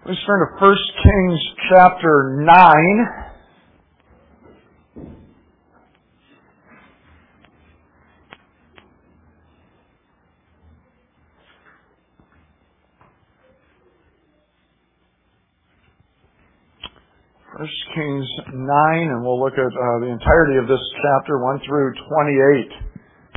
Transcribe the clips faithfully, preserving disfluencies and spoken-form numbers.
Let's turn to First Kings chapter nine. First Kings nine, and we'll look at uh, the entirety of this chapter, one through twenty-eight.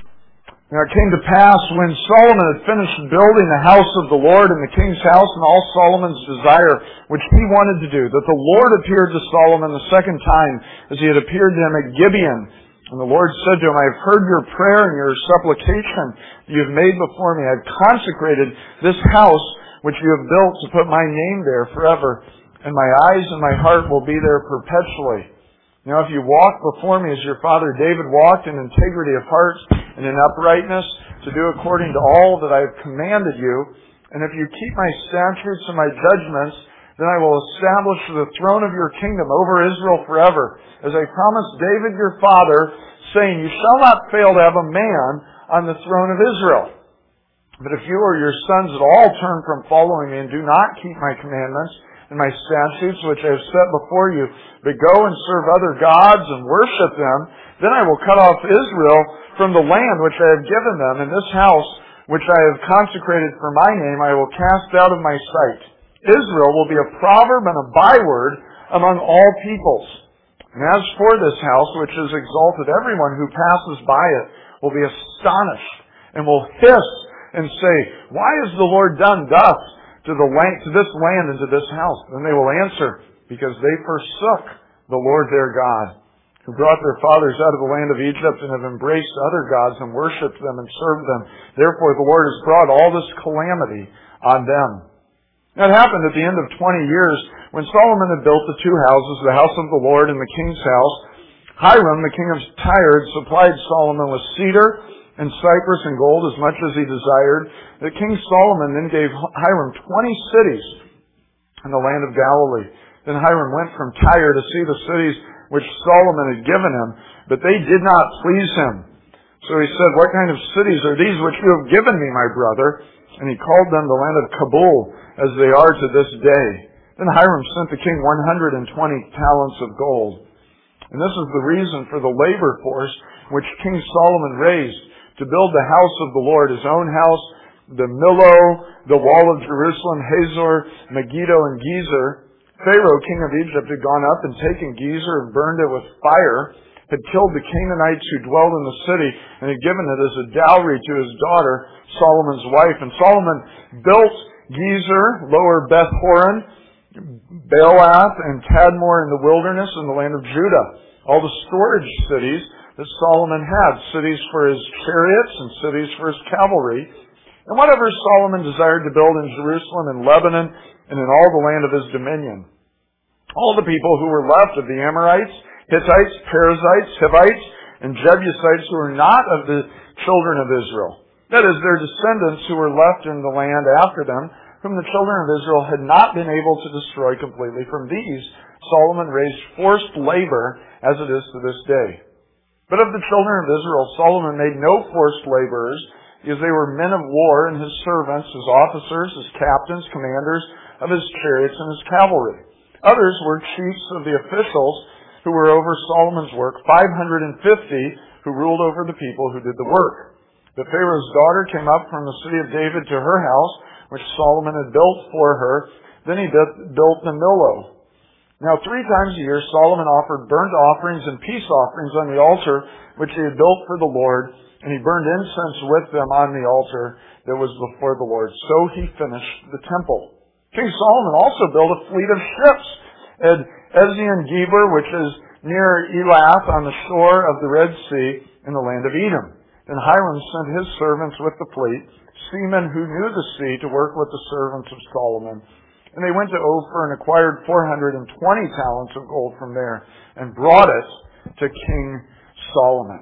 Now it came to pass when Solomon had finished building the house of the Lord and the king's house and all Solomon's desire, which he wanted to do, that the Lord appeared to Solomon the second time as he had appeared to him at Gibeon. And the Lord said to him, I have heard your prayer and your supplication that you have made before me. I have consecrated this house which you have built to put my name there forever, and my eyes and my heart will be there perpetually. Now if you walk before me as your father David walked in integrity of heart and in uprightness, to do according to all that I have commanded you, and if you keep my statutes and my judgments, then I will establish the throne of your kingdom over Israel forever, as I promised David your father, saying, you shall not fail to have a man on the throne of Israel. But if you or your sons at all turn from following me and do not keep my commandments, and my statutes which I have set before you, but go and serve other gods and worship them, then I will cut off Israel from the land which I have given them, and this house which I have consecrated for my name I will cast out of my sight. Israel will be a proverb and a byword among all peoples. And as for this house which is exalted, everyone who passes by it will be astonished, and will hiss and say, why has the Lord done thus to the land, to this land and to this house? Then they will answer, because they forsook the Lord their God, who brought their fathers out of the land of Egypt and have embraced other gods and worshipped them and served them. Therefore the Lord has brought all this calamity on them. That happened at the end of twenty years, when Solomon had built the two houses, the house of the Lord and the king's house. Hiram, the king of Tyre, had supplied Solomon with cedar and cypress and gold as much as he desired. That King Solomon then gave Hiram twenty cities in the land of Galilee. Then Hiram went from Tyre to see the cities which Solomon had given him, but they did not please him. So he said, what kind of cities are these which you have given me, my brother? And he called them the land of Kabul, as they are to this day. Then Hiram sent the king one hundred twenty talents of gold. And this is the reason for the labor force which King Solomon raised to build the house of the Lord, his own house, the Millo, the wall of Jerusalem, Hazor, Megiddo, and Gezer. Pharaoh, king of Egypt, had gone up and taken Gezer and burned it with fire, had killed the Canaanites who dwelled in the city, and had given it as a dowry to his daughter, Solomon's wife. And Solomon built Gezer, lower Beth-horon, Baalath, and Tadmor in the wilderness in the land of Judah. All the storage cities that Solomon had, cities for his chariots and cities for his cavalry. And whatever Solomon desired to build in Jerusalem and Lebanon and in all the land of his dominion. All the people who were left of the Amorites, Hittites, Perizzites, Hivites, and Jebusites who were not of the children of Israel. That is, their descendants who were left in the land after them, whom the children of Israel had not been able to destroy completely. From these, Solomon raised forced labor as it is to this day. But of the children of Israel, Solomon made no forced laborers, because they were men of war and his servants, his officers, his captains, commanders of his chariots and his cavalry. Others were chiefs of the officials who were over Solomon's work, five hundred fifty who ruled over the people who did the work. But Pharaoh's daughter came up from the city of David to her house, which Solomon had built for her. Then he built the Millo. Now three times a year Solomon offered burnt offerings and peace offerings on the altar which he had built for the Lord, and he burned incense with them on the altar that was before the Lord. So he finished the temple. King Solomon also built a fleet of ships at Ezion-Geber, which is near Elath on the shore of the Red Sea in the land of Edom. Then Hiram sent his servants with the fleet, seamen who knew the sea, to work with the servants of Solomon. And they went to Ophir and acquired four hundred twenty talents of gold from there and brought it to King Solomon.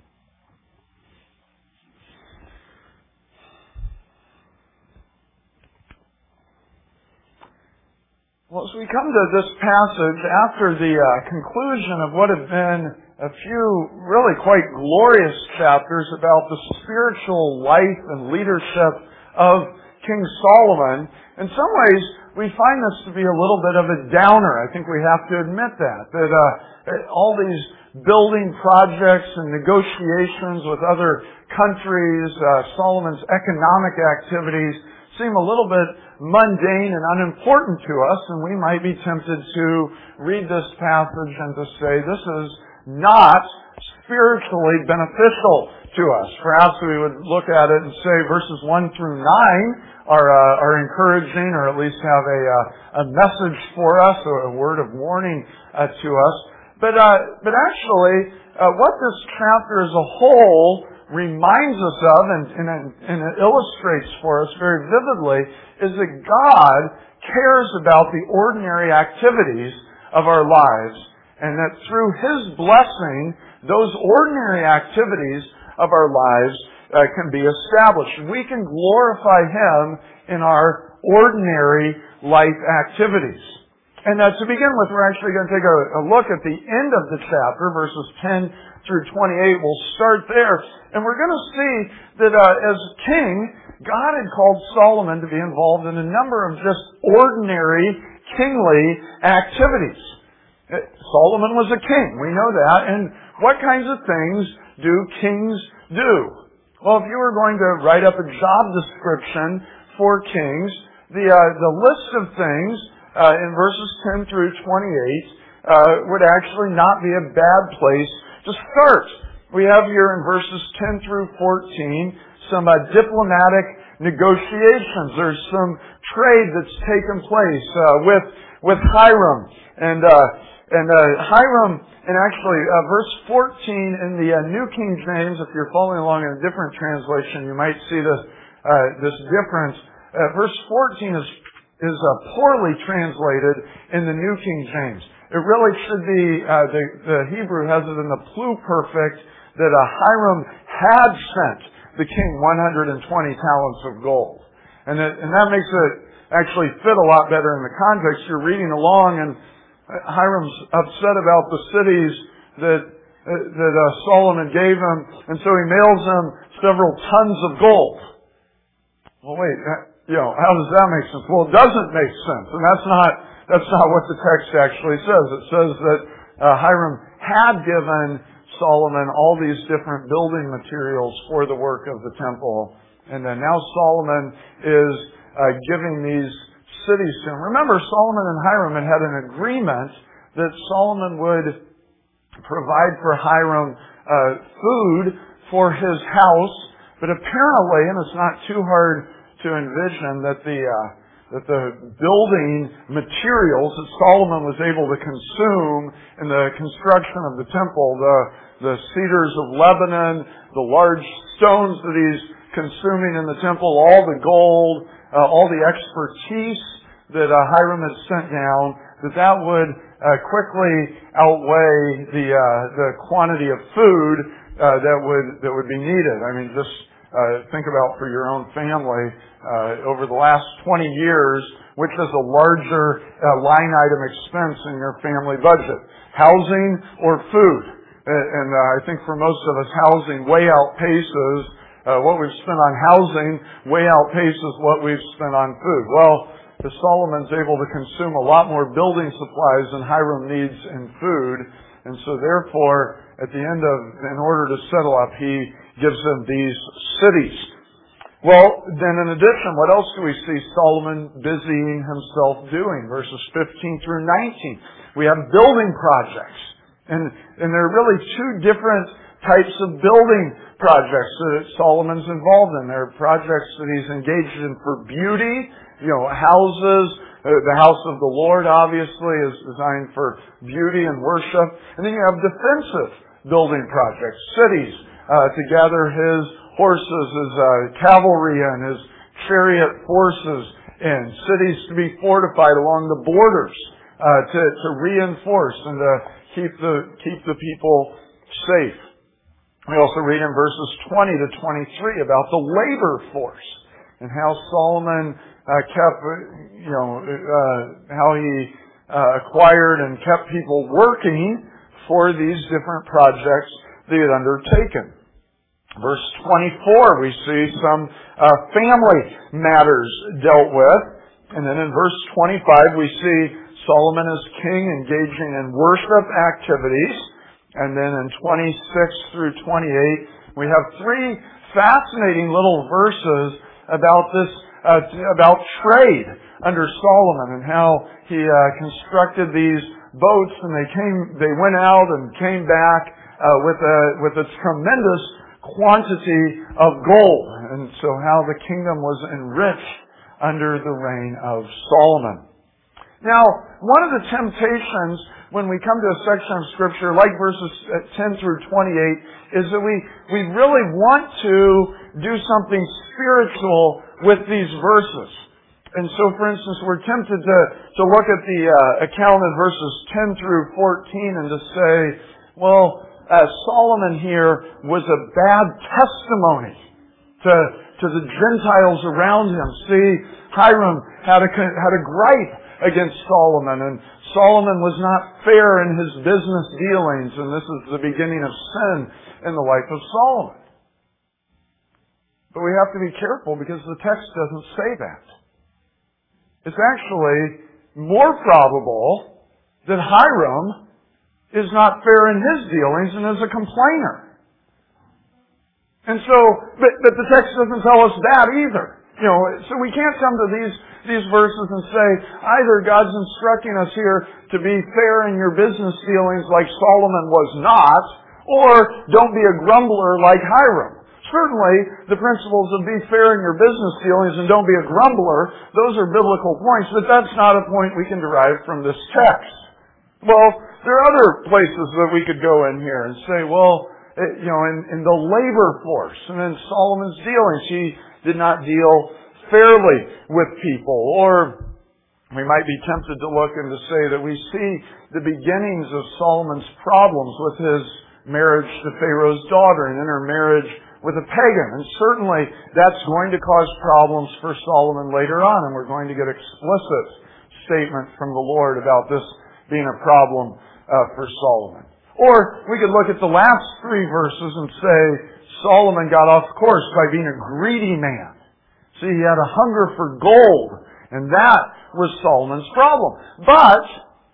Well, as we come to this passage, after the uh, conclusion of what have been a few really quite glorious chapters about the spiritual life and leadership of King Solomon, in some ways, we find this to be a little bit of a downer. I think we have to admit that. That uh, all these building projects and negotiations with other countries, uh, Solomon's economic activities seem a little bit mundane and unimportant to us, and we might be tempted to read this passage and to say, this is not spiritually beneficial to us. Perhaps we would look at it and say verses one through nine are uh, are encouraging, or at least have a uh, a message for us, or a word of warning uh, to us. But uh, but actually, uh, what this chapter as a whole reminds us of, and, and, and it illustrates for us very vividly, is that God cares about the ordinary activities of our lives, and that through His blessing, those ordinary activities of our lives uh, can be established. We can glorify Him in our ordinary life activities. And uh, to begin with, we're actually going to take a, a look at the end of the chapter, verses ten through twenty-eight. We'll start there. And we're going to see that uh, as king, God had called Solomon to be involved in a number of just ordinary kingly activities. Solomon was a king. We know that. And what kinds of things do kings do? Well, if you were going to write up a job description for kings, the uh, the list of things uh, in verses ten through twenty-eight uh, would actually not be a bad place to start. We have here in verses ten through fourteen some uh, diplomatic negotiations. There's some trade that's taken place uh, with with Hiram, and uh, and uh, Hiram, and actually uh, verse fourteen in the uh, New King James. If you're following along in a different translation, you might see this uh, this difference. Uh, verse fourteen is is uh, poorly translated in the New King James. It really should be uh, the the Hebrew has it in the pluperfect that uh, Hiram had sent the king one hundred twenty talents of gold. And, it, and that makes it actually fit a lot better in the context. You're reading along and Hiram's upset about the cities that, uh, that uh, Solomon gave him, and so he mails him several tons of gold. Well, wait, you know, how does that make sense? Well, it doesn't make sense, and that's not, that's not what the text actually says. It says that uh, Hiram had given Solomon all these different building materials for the work of the temple. And then now Solomon is uh, giving these cities to him. Remember, Solomon and Hiram had had an agreement that Solomon would provide for Hiram uh, food for his house. But apparently, and it's not too hard to envision, that the uh, that the building materials that Solomon was able to consume in the construction of the temple, the, the cedars of Lebanon, the large stones that he's consuming in the temple, all the gold, uh, all the expertise that uh, Hiram had sent down, that that would uh, quickly outweigh the uh, the quantity of food uh, that would that would be needed. I mean, just uh, think about for your own family. Uh, over the last twenty years, which is a larger uh, line item expense in your family budget? Housing or food? Uh, and uh, I think for most of us, housing way outpaces uh, what we've spent on housing, way outpaces what we've spent on food. Well, the Solomon's able to consume a lot more building supplies than Hiram needs in food, and so therefore, at the end of, in order to settle up, he gives them these cities. Well, then in addition, what else do we see Solomon busying himself doing? Verses fifteen through nineteen. We have building projects. And, and there are really two different types of building projects that Solomon's involved in. There are projects that he's engaged in for beauty, you know, houses. The house of the Lord, obviously, is designed for beauty and worship. And then you have defensive building projects, cities, uh, to gather his horses, his uh, cavalry and his chariot forces in, cities to be fortified along the borders, uh, to, to reinforce and to keep the keep the people safe. We also read in verses twenty to twenty-three about the labor force and how Solomon uh, kept, you know, uh, how he uh, acquired and kept people working for these different projects that he had undertaken. Verse twenty-four, we see some uh, family matters dealt with. And then in verse twenty-five, we see Solomon as king engaging in worship activities. And then in twenty-six through twenty-eight, we have three fascinating little verses about this, uh, about trade under Solomon and how he uh, constructed these boats, and they came, they went out and came back uh, with a with a tremendous quantity of gold, and so how the kingdom was enriched under the reign of Solomon. Now, one of the temptations when we come to a section of Scripture like verses ten through twenty-eight is that we, we really want to do something spiritual with these verses. And so, for instance, we're tempted to, to look at the uh, account in verses ten through fourteen and to say, well, uh, Solomon here was a bad testimony to, to the Gentiles around him. See, Hiram had a, had a gripe against Solomon, and Solomon was not fair in his business dealings, and this is the beginning of sin in the life of Solomon. But we have to be careful because the text doesn't say that. It's actually more probable that Hiram is not fair in his dealings and is a complainer. And so, but, but the text doesn't tell us that either. You know, so we can't come to these, these verses and say, either God's instructing us here to be fair in your business dealings like Solomon was not, or don't be a grumbler like Hiram. Certainly, the principles of be fair in your business dealings and don't be a grumbler, those are biblical points, but that's not a point we can derive from this text. Well, there are other places that we could go in here and say, well, you know, in, in the labor force and in Solomon's dealings, he did not deal fairly with people. Or we might be tempted to look and to say that we see the beginnings of Solomon's problems with his marriage to Pharaoh's daughter and intermarriage with a pagan. And certainly that's going to cause problems for Solomon later on, and we're going to get explicit statement from the Lord about this being a problem uh, for Solomon. Or we could look at the last three verses and say Solomon got off course by being a greedy man. See, he had a hunger for gold, and that was Solomon's problem. But,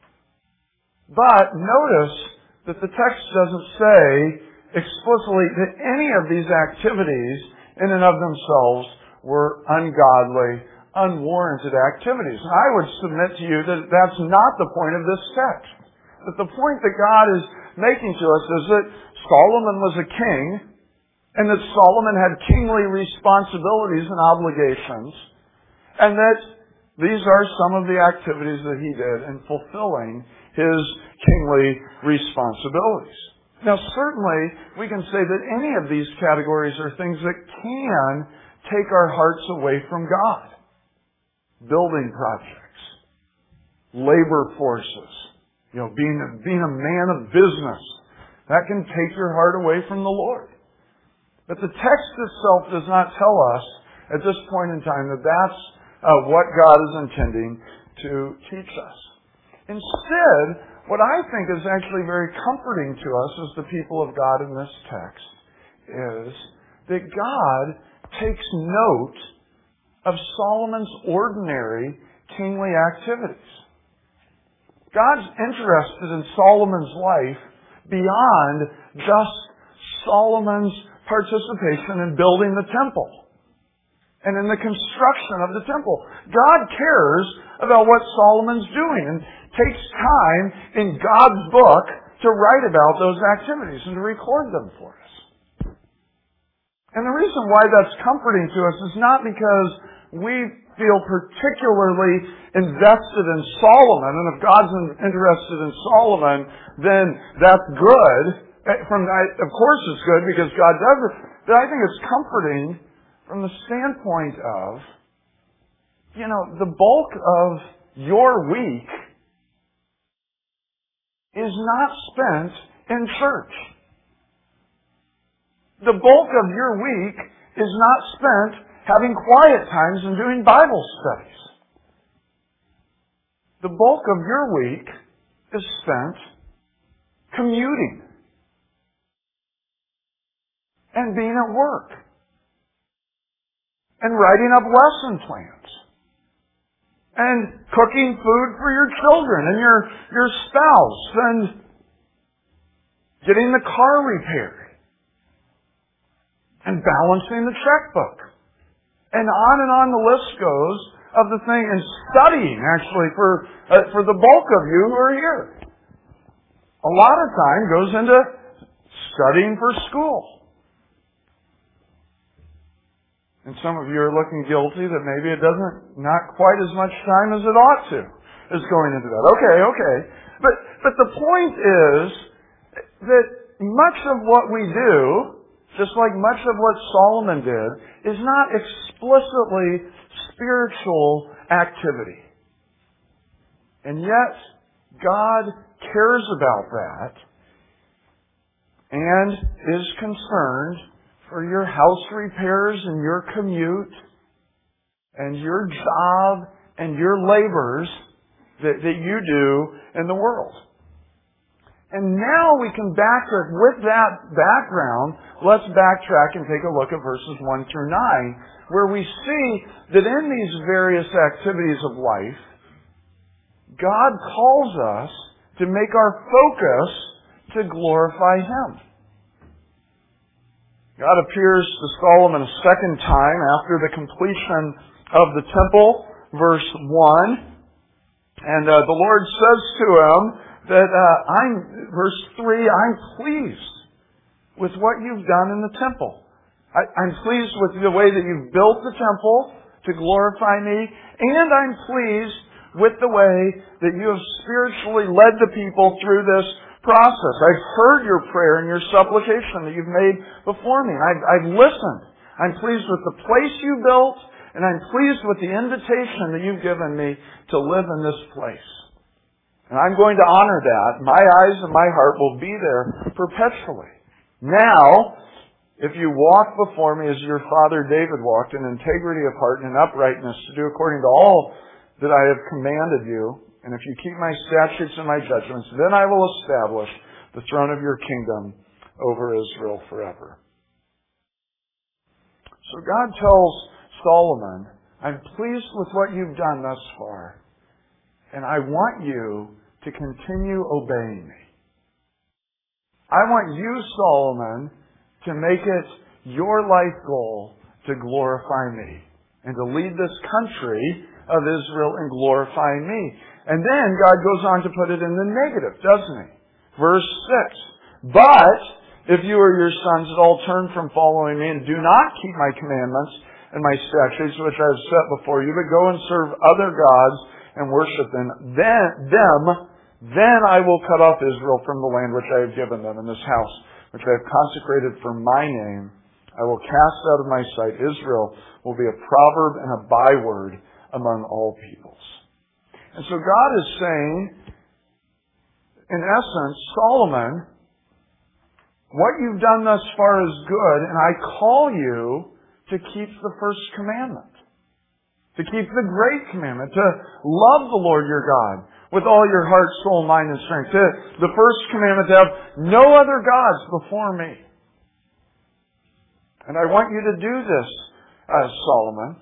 but notice that the text doesn't say explicitly that any of these activities in and of themselves were ungodly, unwarranted activities. And I would submit to you that that's not the point of this text. That the point that God is making to us is that Solomon was a king, and that Solomon had kingly responsibilities and obligations, and that these are some of the activities that he did in fulfilling his kingly responsibilities. Now, certainly, we can say that any of these categories are things that can take our hearts away from God. Building projects, labor forces, you know, being a, being a man of business, that can take your heart away from the Lord. But the text itself does not tell us at this point in time that that's uh, what God is intending to teach us. Instead, what I think is actually very comforting to us as the people of God in this text is that God takes note of Solomon's ordinary kingly activities. God's interested in Solomon's life beyond just Solomon's participation in building the temple and in the construction of the temple. God cares about what Solomon's doing and takes time in God's book to write about those activities and to record them for us. And the reason why that's comforting to us is not because we feel particularly invested in Solomon, and if God's interested in Solomon, then that's good. From of course it's good because God does it, but I think it's comforting from the standpoint of, you know, the bulk of your week is not spent in church. The bulk of your week is not spent having quiet times and doing Bible studies. The bulk of your week is spent commuting and being at work and writing up lesson plans and cooking food for your children and your, your spouse and getting the car repaired and balancing the checkbook. And on and on the list goes of the thing, and studying actually for, uh, for the bulk of you who are here. A lot of time goes into studying for school. And some of you are looking guilty that maybe it doesn't, not quite as much time as it ought to, is going into that. Okay, okay. But, but the point is that much of what we do, just like much of what Solomon did, is not explicitly spiritual activity. And yet, God cares about that and is concerned for your house repairs and your commute and your job and your labors that, that you do in the world. And now we can backtrack. With that background, let's backtrack and take a look at verses one through nine, where we see that in these various activities of life, God calls us to make our focus to glorify Him. God appears to Solomon a second time after the completion of the temple, verse one. And uh, the Lord says to him that, uh, I'm, verse three, I'm pleased with what you've done in the temple. I, I'm pleased with the way that you've built the temple to glorify me, and I'm pleased with the way that you have spiritually led the people through this process. I've heard your prayer and your supplication that you've made before me. I've, I've listened. I'm pleased with the place you built, and I'm pleased with the invitation that you've given me to live in this place. And I'm going to honor that. My eyes and my heart will be there perpetually. Now, if you walk before me as your father David walked, in integrity of heart and in uprightness, to do according to all that I have commanded you, and if you keep my statutes and my judgments, then I will establish the throne of your kingdom over Israel forever. So God tells Solomon, I'm pleased with what you've done thus far, and I want you to continue obeying me. I want you, Solomon, to make it your life goal to glorify me and to lead this country of Israel in glorifying me. And then God goes on to put it in the negative, doesn't He? Verse six. But if you or your sons at all turn from following me and do not keep my commandments and my statutes which I have set before you, but go and serve other gods and worship them, then, them, then I will cut off Israel from the land which I have given them, and this house which I have consecrated for my name. I will cast out of my sight. Israel will be a proverb and a byword among all peoples. And so God is saying, in essence, Solomon, what you've done thus far is good, and I call you to keep the first commandment. To keep the great commandment. To love the Lord your God with all your heart, soul, mind, and strength. To, the first commandment to have no other gods before me. And I want you to do this, uh, Solomon.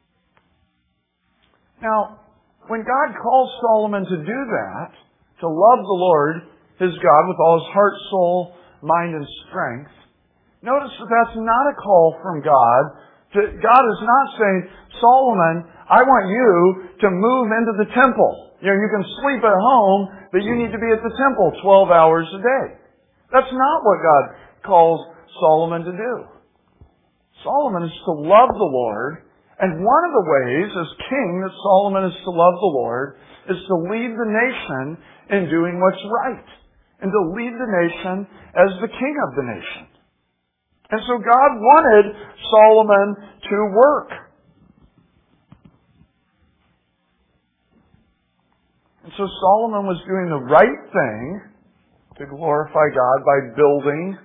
Now, when God calls Solomon to do that, to love the Lord, his God, with all his heart, soul, mind, and strength, notice that that's not a call from God. To, God is not saying, Solomon, I want you to move into the temple. You know, you can sleep at home, but you need to be at the temple twelve hours a day. That's not what God calls Solomon to do. Solomon is to love the Lord. And one of the ways, as king, that Solomon is to love the Lord is to lead the nation in doing what's right. And to lead the nation as the king of the nation. And so God wanted Solomon to work. And so Solomon was doing the right thing to glorify God by building,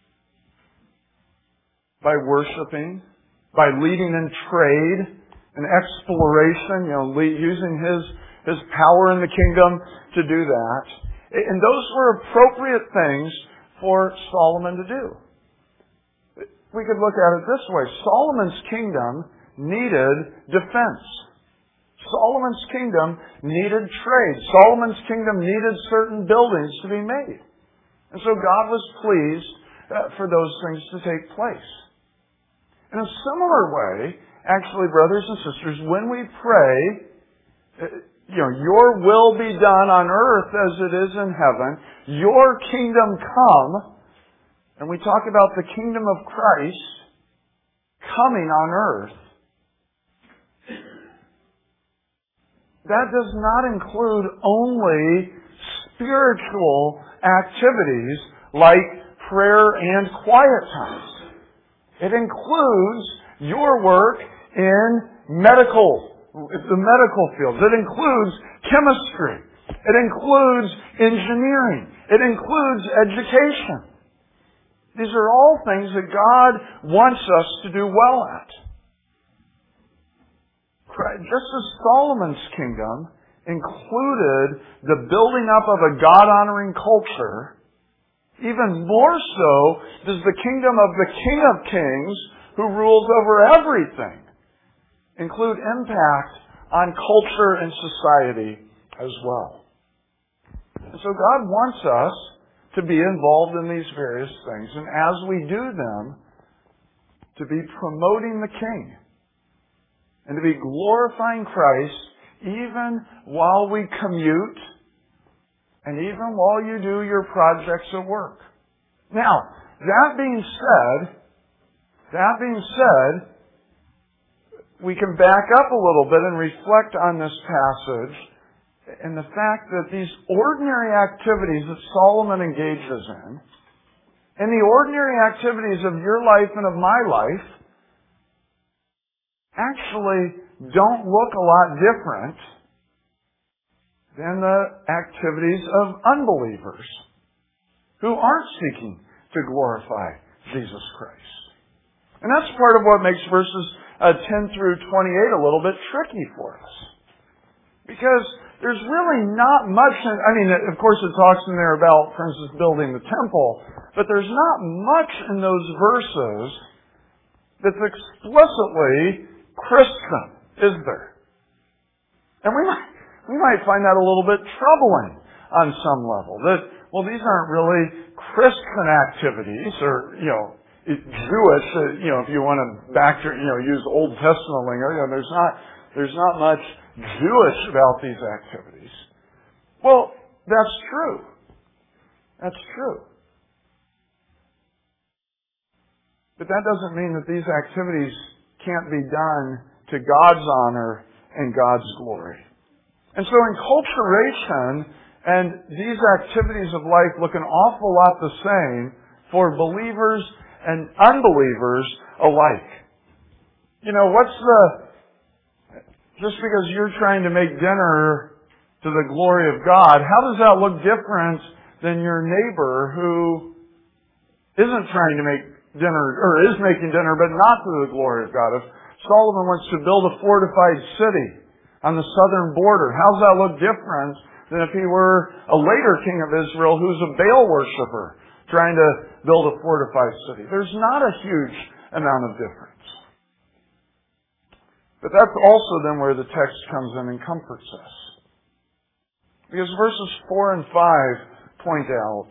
by worshiping, by leading in trade and exploration, you know, using his, his power in the kingdom to do that. And those were appropriate things for Solomon to do. we could look at it this way. Solomon's kingdom needed defense. Solomon's kingdom needed trade. Solomon's kingdom needed certain buildings to be made. And so God was pleased uh, for those things to take place. In a similar way, actually, brothers and sisters, when we pray, uh, you know, your will be done on earth as it is in heaven, your kingdom come, and we talk about the kingdom of Christ coming on earth, that does not include only spiritual activities like prayer and quiet times. It includes your work in medical, the medical fields. It includes chemistry. It includes engineering. It includes education. These are all things that God wants us to do well at. Just as Solomon's kingdom included the building up of a God-honoring culture, even more so does the kingdom of the King of Kings, who rules over everything, include impact on culture and society as well. And so God wants us to be involved in these various things, and as we do them, to be promoting the King, and to be glorifying Christ even while we commute and even while you do your projects at work. Now, that being said, that being said, we can back up a little bit and reflect on this passage and the fact that these ordinary activities that Solomon engages in, and the ordinary activities of your life and of my life, actually don't look a lot different than the activities of unbelievers who aren't seeking to glorify Jesus Christ. And that's part of what makes verses uh, ten through twenty-eight a little bit tricky for us. Because there's really not much, in, I mean, of course it talks in there about, for instance, building the temple, but there's not much in those verses that's explicitly Christian, is there? And we might, we might find that a little bit troubling on some level. That, well, these aren't really Christian activities, or, you know, Jewish, you know, if you want to back, you know, use Old Testament lingo, you know, there's not, there's not much Jewish about these activities. Well, that's true. That's true. But that doesn't mean that these activities can't be done to God's honor and God's glory. And so enculturation and these activities of life look an awful lot the same for believers and unbelievers alike. You know, what's the... Just because you're trying to make dinner to the glory of God, how does that look different than your neighbor who isn't trying to make dinner, or is making dinner, but not to the glory of God? If Solomon wants to build a fortified city on the southern border, how does that look different than if he were a later king of Israel who's a Baal worshiper trying to build a fortified city? There's not a huge amount of difference. But that's also then where the text comes in and comforts us. Because verses four and five point out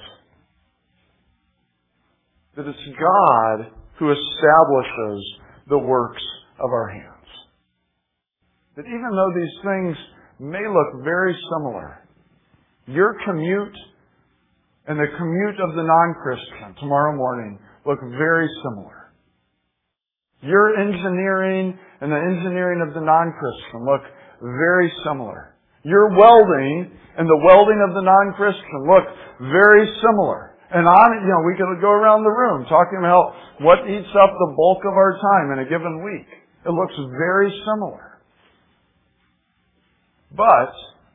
that it's God who establishes the works of our hands. That even though these things may look very similar, your commute and the commute of the non-Christian tomorrow morning look very similar. Your engineering and the engineering of the non-Christian look very similar. Your welding and the welding of the non-Christian look very similar. And on, you know, we could go around the room talking about what eats up the bulk of our time in a given week. It looks very similar. But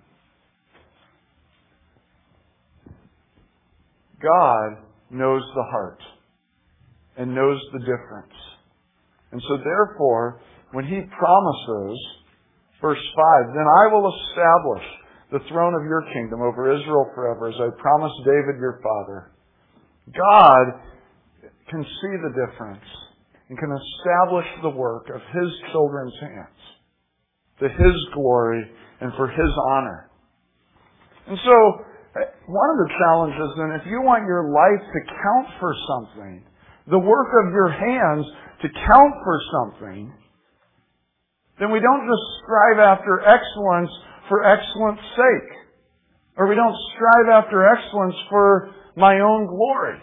God knows the heart and knows the difference. And so therefore, when He promises, verse five, then I will establish the throne of your kingdom over Israel forever, as I promised David your father. God can see the difference and can establish the work of His children's hands to His glory and for His honor. And so, one of the challenges then, if you want your life to count for something, the work of your hands to count for something, then we don't just strive after excellence for excellence sake. Or we don't strive after excellence for my own glory.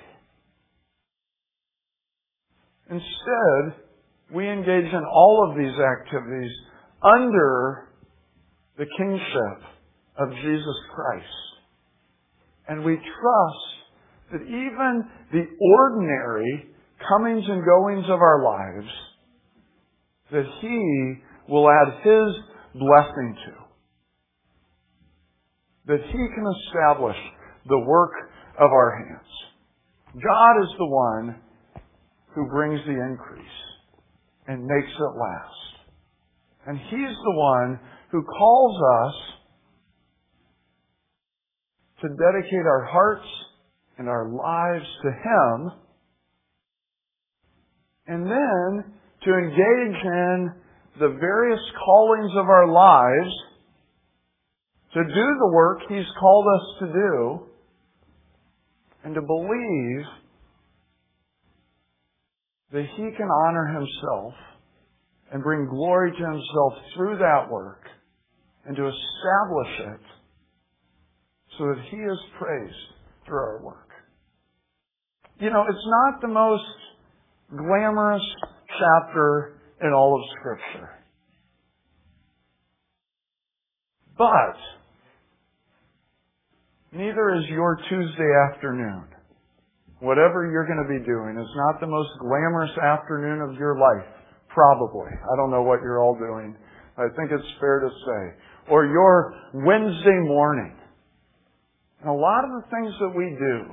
Instead, we engage in all of these activities under the kingship of Jesus Christ. And we trust that even the ordinary comings and goings of our lives, that He will add His blessing to. That He can establish the work of our hands. God is the one who brings the increase and makes it last. And He's the one who calls us to dedicate our hearts and our lives to Him, and then to engage in the various callings of our lives to do the work He's called us to do, and to believe that He can honor Himself and bring glory to Himself through that work, and to establish it so that He is praised through our work. You know, it's not the most glamorous chapter in all of Scripture. But neither is your Tuesday afternoon. Whatever you're going to be doing is not the most glamorous afternoon of your life. Probably. I don't know what you're all doing. I think it's fair to say. Or your Wednesday morning. And a lot of the things that we do,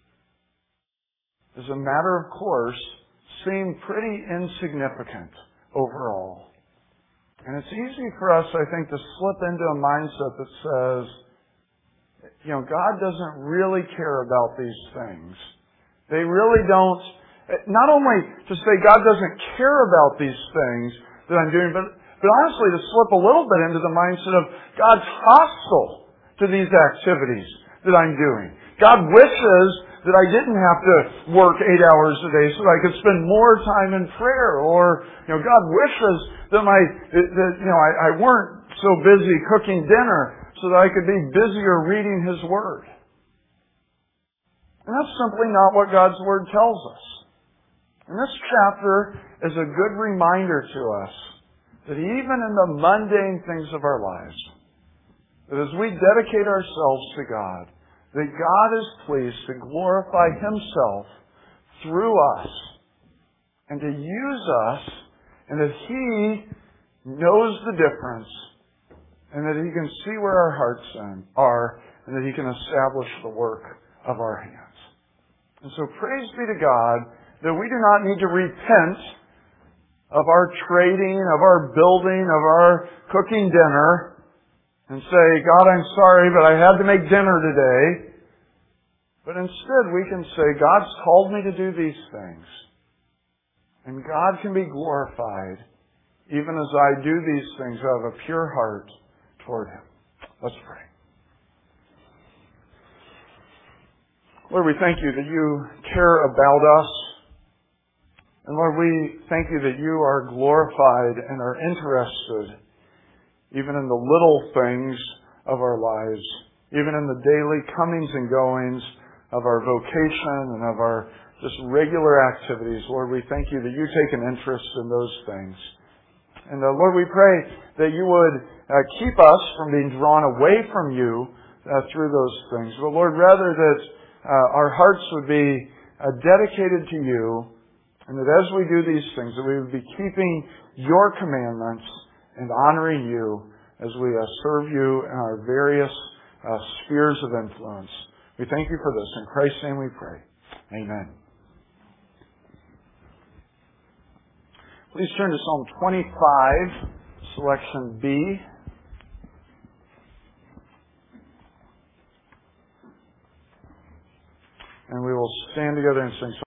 as a matter of course, seem pretty insignificant overall. And it's easy for us, I think, to slip into a mindset that says, you know, God doesn't really care about these things. They really don't, not only to say God doesn't care about these things that I'm doing, but, but honestly to slip a little bit into the mindset of God's hostile to these activities that I'm doing. God wishes that I didn't have to work eight hours a day so that I could spend more time in prayer. Or, you know, God wishes that my, that, you know, I, I weren't so busy cooking dinner so that I could be busier reading His Word. And that's simply not what God's Word tells us. And this chapter is a good reminder to us that even in the mundane things of our lives, that as we dedicate ourselves to God, that God is pleased to glorify Himself through us and to use us, and that He knows the difference, and that He can see where our hearts are, and that He can establish the work of our hands. And so praise be to God that we do not need to repent of our trading, of our building, of our cooking dinner, and say, God, I'm sorry, but I had to make dinner today. But instead we can say, God's called me to do these things. And God can be glorified even as I do these things out of a pure heart toward Him. Let's pray. Lord, we thank You that You care about us. And Lord, we thank You that You are glorified and are interested even in the little things of our lives, even in the daily comings and goings of our vocation and of our just regular activities. Lord, we thank You that You take an interest in those things. And uh, Lord, we pray that You would uh, keep us from being drawn away from You uh, through those things. But Lord, rather that uh, our hearts would be uh, dedicated to You, and that as we do these things, that we would be keeping Your commandments and honoring You as we uh, serve You in our various uh, spheres of influence. We thank You for this. In Christ's name we pray. Amen. Please turn to Psalm twenty-five, selection B. And we will stand together and sing.